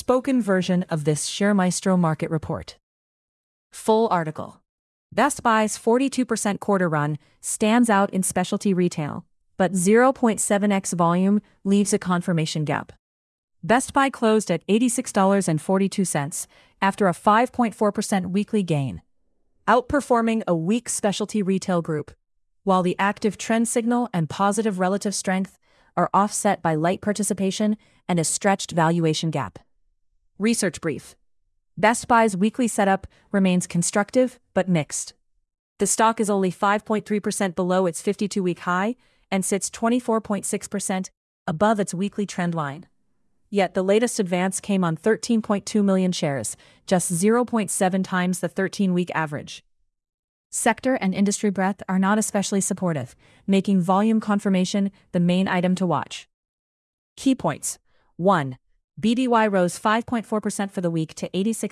spoken version of this ShareMaestro market report. Full article. Best Buy's 42% quarter run stands out in specialty retail, but 0.7x volume leaves a confirmation gap. Best Buy closed at $86.42 after a 5.4% weekly gain, outperforming a weak specialty retail group, while the active trend signal and positive relative strength are offset by light participation and a stretched valuation gap. Research brief. Best Buy's weekly setup remains constructive but mixed. The stock is only 5.3% below its 52-week high and sits 24.6% above its weekly trend line. Yet the latest advance came on 13.2 million shares, just 0.7 times the 13-week average. Sector and industry breadth are not especially supportive, making volume confirmation the main item to watch. Key points. 1. BBY rose 5.4% for the week to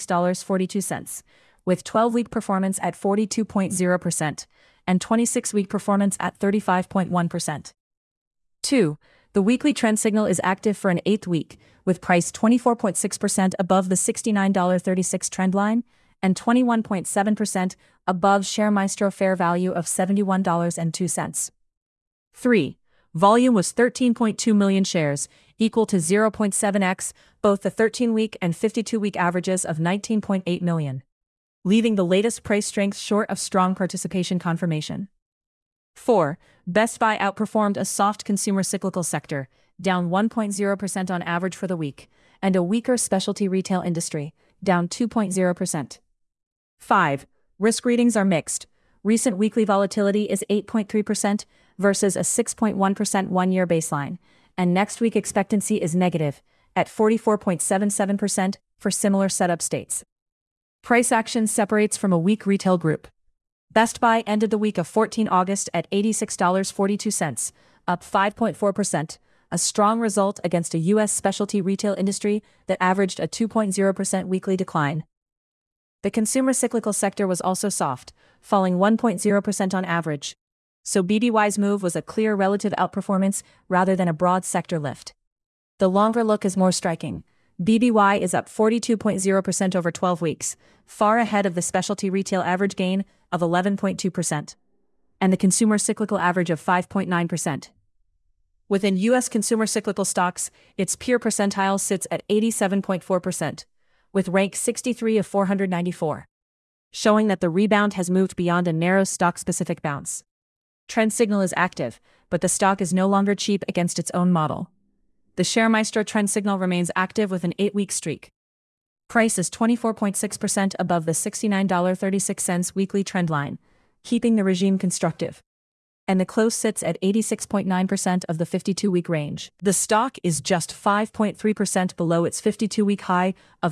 $86.42, with 12-week performance at 42.0% and 26-week performance at 35.1%. 2. The weekly trend signal is active for an 8th week, with price 24.6% above the $69.36 trend line and 21.7% above ShareMaestro fair value of $71.02. 3. Volume was 13.2 million shares, equal to 0.7x both the 13-week and 52-week averages of 19.8 million, leaving the latest price strength short of strong participation confirmation. 4. Best Buy outperformed a soft consumer cyclical sector, down 1.0% on average for the week, and a weaker specialty retail industry, down 2.0%. 5. Risk readings are mixed. Recent weekly volatility is 8.3% versus a 6.1% one-year baseline, and next week expectancy is negative, at 44.77% for similar setup states. Price action separates from a weak retail group. Best Buy ended the week of 14 August at $86.42, up 5.4%, a strong result against a U.S. specialty retail industry that averaged a 2.0% weekly decline. The consumer cyclical sector was also soft, falling 1.0% on average, so BBY's move was a clear relative outperformance rather than a broad sector lift. The longer look is more striking. BBY is up 42.0% over 12 weeks, far ahead of the specialty retail average gain of 11.2%, and the consumer cyclical average of 5.9%. Within U.S. consumer cyclical stocks, its peer percentile sits at 87.4%, with rank 63 of 494, showing that the rebound has moved beyond a narrow stock-specific bounce. Trend signal is active, but the stock is no longer cheap against its own model. The ShareMaestro trend signal remains active with an 8-week streak. Price is 24.6% above the $69.36 weekly trend line, keeping the regime constructive. And the close sits at 86.9% of the 52-week range. The stock is just 5.3% below its 52-week high of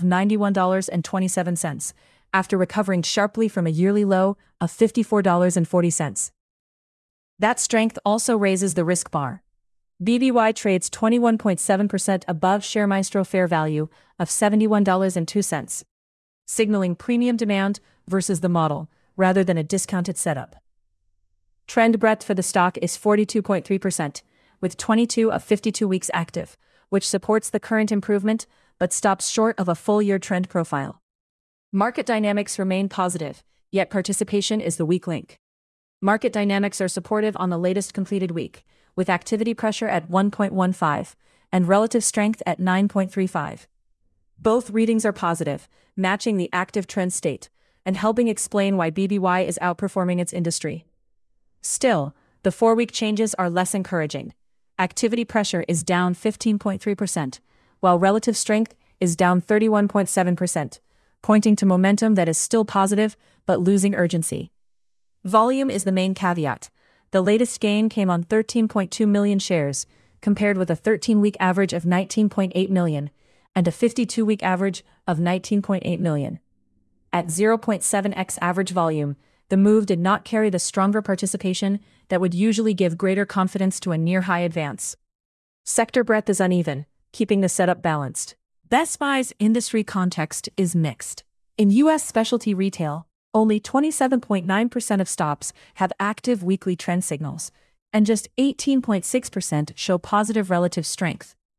$91.27, after recovering sharply from a yearly low of $54.40. That strength also raises the risk bar. BBY trades 21.7% above ShareMaestro fair value of $71.02, signaling premium demand versus the model, rather than a discounted setup. Trend breadth for the stock is 42.3%, with 22 of 52 weeks active, which supports the current improvement but stops short of a full-year trend profile. Market dynamics remain positive, yet participation is the weak link. Market dynamics are supportive on the latest completed week, with activity pressure at 1.15 and relative strength at 9.35. Both readings are positive, matching the active trend state, and helping explain why BBY is outperforming its industry. Still, the 4-week changes are less encouraging. Activity pressure is down 15.3%, while relative strength is down 31.7%, pointing to momentum that is still positive but losing urgency. Volume is the main caveat. The latest gain came on 13.2 million shares, compared with a 13-week average of 19.8 million and a 52-week average of 19.8 million. At 0.7x average volume, the move did not carry the stronger participation that would usually give greater confidence to a near-high advance. Sector breadth is uneven, keeping the setup balanced. Best Buy's industry context is mixed. In U.S. specialty retail, only 27.9% of stops have active weekly trend signals, and just 18.6% show positive relative strength,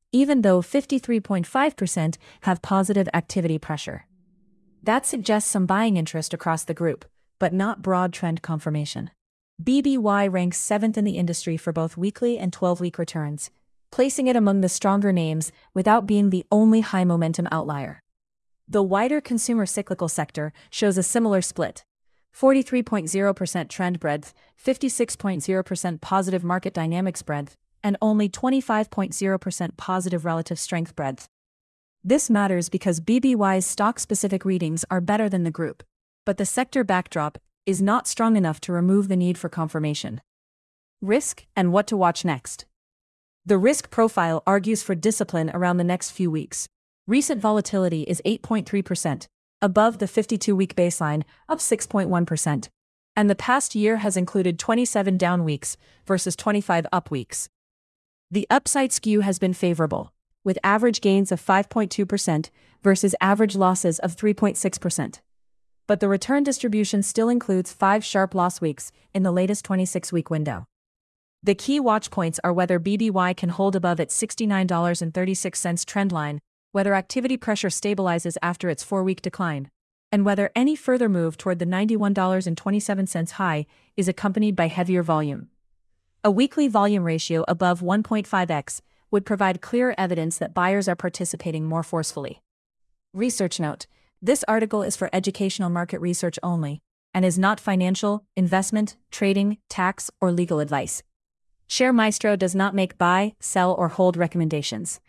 even though 53.5% have positive activity pressure. That suggests some buying interest across the group, but not broad trend confirmation. BBY ranks 7th in the industry for both weekly and 12-week returns, placing it among the stronger names without being the only high-momentum outlier. The wider consumer cyclical sector shows a similar split: 43.0% trend breadth, 56.0% positive market dynamics breadth, and only 25.0% positive relative strength breadth. This matters because BBY's stock-specific readings are better than the group, but the sector backdrop is not strong enough to remove the need for confirmation. Risk and what to watch next. The risk profile argues for discipline around the next few weeks. Recent volatility is 8.3%, above the 52-week baseline, up 6.1%. And the past year has included 27 down weeks versus 25 up weeks. The upside skew has been favorable, with average gains of 5.2% versus average losses of 3.6%. But the return distribution still includes 5 sharp loss weeks in the latest 26-week window. The key watch points are whether BBY can hold above its $69.36 trend line, whether activity pressure stabilizes after its 4-week decline, and whether any further move toward the $91.27 high is accompanied by heavier volume. A weekly volume ratio above 1.5x would provide clear evidence that buyers are participating more forcefully. Research note: this article is for educational market research only, and is not financial, investment, trading, tax, or legal advice. ShareMaestro does not make buy, sell, or hold recommendations.